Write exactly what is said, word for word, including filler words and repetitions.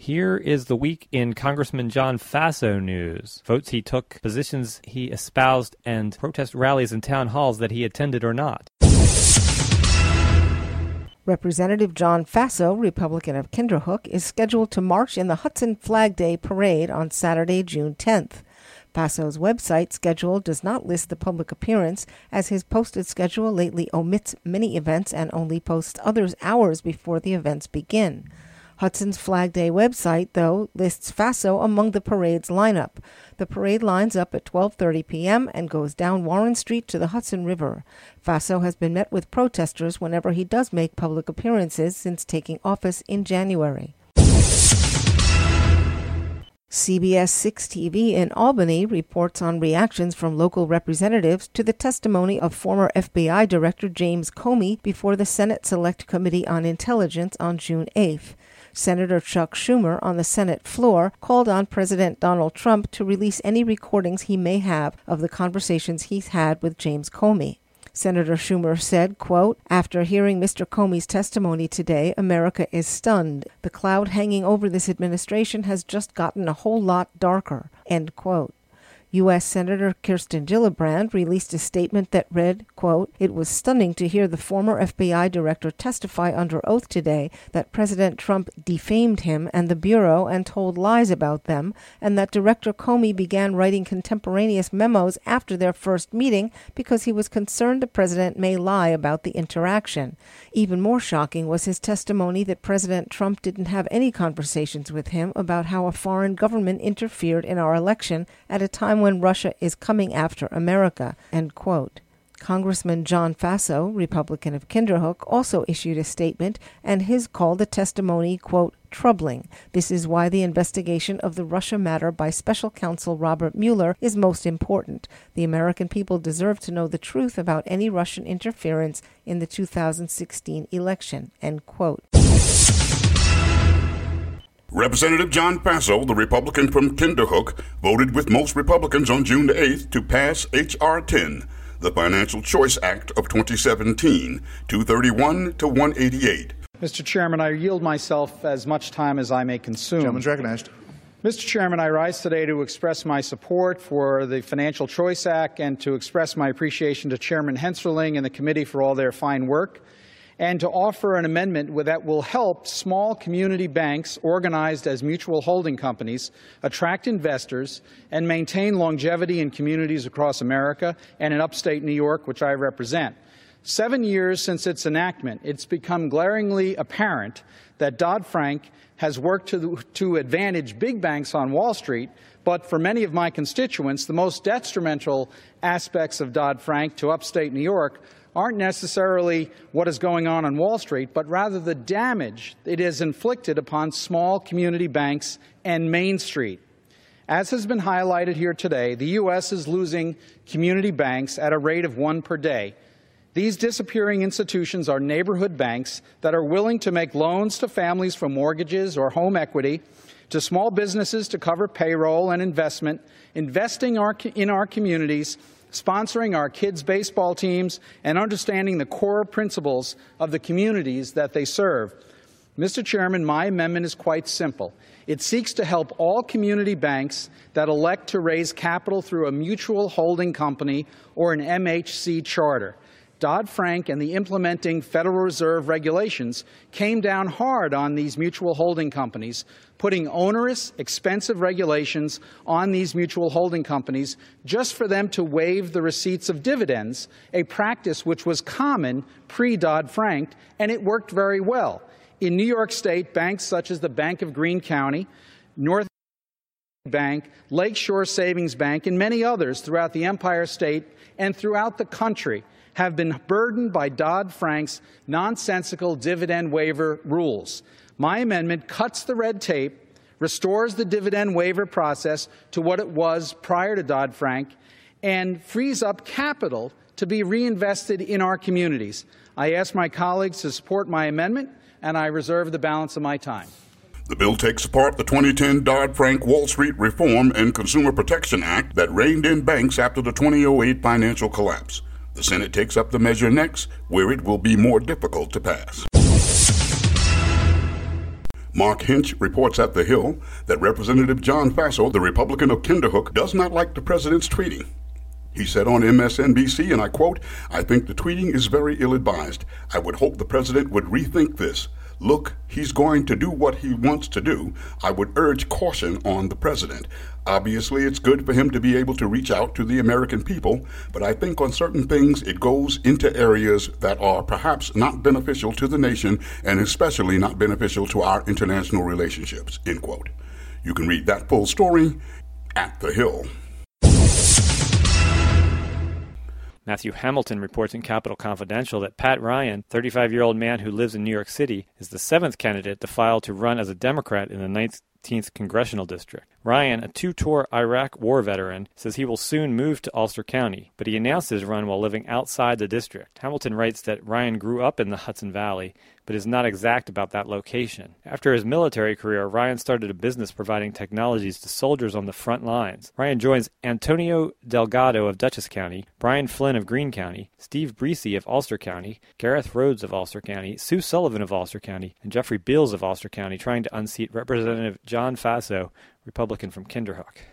Here is the week in Congressman John Faso news. Votes he took, positions he espoused, and protest rallies and town halls that he attended or not. Representative John Faso, Republican of Kinderhook, is scheduled to march in the Hudson Flag Day Parade on Saturday, June tenth. Faso's website schedule does not list the public appearance, as his posted schedule lately omits many events and only posts others hours before the events begin. Hudson's Flag Day website, though, lists Faso among the parade's lineup. The parade lines up at twelve thirty p.m. and goes down Warren Street to the Hudson River. Faso has been met with protesters whenever he does make public appearances since taking office in January. C B S six T V in Albany reports on reactions from local representatives to the testimony of former F B I Director James Comey before the Senate Select Committee on Intelligence on June eighth. Senator Chuck Schumer on the Senate floor called on President Donald Trump to release any recordings he may have of the conversations he's had with James Comey. Senator Schumer said, quote, "After hearing Mister Comey's testimony today, America is stunned. The cloud hanging over this administration has just gotten a whole lot darker," end quote. U S Senator Kirsten Gillibrand released a statement that read, quote, "It was stunning to hear the former F B I director testify under oath today that President Trump defamed him and the Bureau and told lies about them, and that Director Comey began writing contemporaneous memos after their first meeting because he was concerned the president may lie about the interaction. Even more shocking was his testimony that President Trump didn't have any conversations with him about how a foreign government interfered in our election at a time when Russia is coming after America," end quote. Congressman John Faso, Republican of Kinderhook, also issued a statement, and his called the testimony, quote, "troubling. This is why the investigation of the Russia matter by Special Counsel Robert Mueller is most important. The American people deserve to know the truth about any Russian interference in the two thousand sixteen election," end quote. Representative John Faso, the Republican from Kinderhook, voted with most Republicans on June the eighth to pass H R ten, the Financial Choice Act of twenty seventeen, two thirty-one to one eighty-eight. Mister Chairman, I yield myself as much time as I may consume. Gentleman's recognized. Mister Chairman, I rise today to express my support for the Financial Choice Act and to express my appreciation to Chairman Hensarling and the committee for all their fine work, and to offer an amendment that will help small community banks organized as mutual holding companies attract investors and maintain longevity in communities across America and in upstate New York, which I represent. Seven years since its enactment, it's become glaringly apparent that Dodd-Frank has worked to, to advantage big banks on Wall Street, but for many of my constituents, the most detrimental aspects of Dodd-Frank to upstate New York aren't necessarily what is going on on Wall Street, but rather the damage it has inflicted upon small community banks and Main Street. As has been highlighted here today, the U S is losing community banks at a rate of one per day. These disappearing institutions are neighborhood banks that are willing to make loans to families for mortgages or home equity, to small businesses to cover payroll and investment, investing our, in our communities, sponsoring our kids' baseball teams, and understanding the core principles of the communities that they serve. Mister Chairman, my amendment is quite simple. It seeks to help all community banks that elect to raise capital through a mutual holding company or an M H C charter. Dodd-Frank and the implementing Federal Reserve regulations came down hard on these mutual holding companies, putting onerous, expensive regulations on these mutual holding companies just for them to waive the receipts of dividends, a practice which was common pre-Dodd-Frank, and it worked very well. In New York State, banks such as the Bank of Greene County, North Bank, Lakeshore Savings Bank, and many others throughout the Empire State and throughout the country have been burdened by Dodd-Frank's nonsensical dividend waiver rules. My amendment cuts the red tape, restores the dividend waiver process to what it was prior to Dodd-Frank, and frees up capital to be reinvested in our communities. I ask my colleagues to support my amendment, and I reserve the balance of my time. The bill takes apart the twenty ten Dodd-Frank Wall Street Reform and Consumer Protection Act that reined in banks after the two thousand eight financial collapse. The Senate takes up the measure next, where it will be more difficult to pass. Mark Hinch reports at The Hill that Representative John Faso, the Republican of Kinderhook, does not like the president's tweeting. He said on M S N B C, and I quote, "I think the tweeting is very ill-advised. I would hope the president would rethink this. Look, he's going to do what he wants to do. I would urge caution on the president. Obviously, it's good for him to be able to reach out to the American people, but I think on certain things it goes into areas that are perhaps not beneficial to the nation and especially not beneficial to our international relationships," end quote. You can read that full story at The Hill. Matthew Hamilton reports in Capital Confidential that Pat Ryan, thirty-five-year-old man who lives in New York City, is the seventh candidate to file to run as a Democrat in the nineteenth Congressional District. Ryan, a two-tour Iraq war veteran, says he will soon move to Ulster County, but he announced his run while living outside the district. Hamilton writes that Ryan grew up in the Hudson Valley, but is not exact about that location. After his military career, Ryan started a business providing technologies to soldiers on the front lines. Ryan joins Antonio Delgado of Dutchess County, Brian Flynn of Greene County, Steve Breesy of Ulster County, Gareth Rhodes of Ulster County, Sue Sullivan of Ulster County, and Jeffrey Beals of Ulster County, trying to unseat Representative John Faso, Republican from Kinderhook.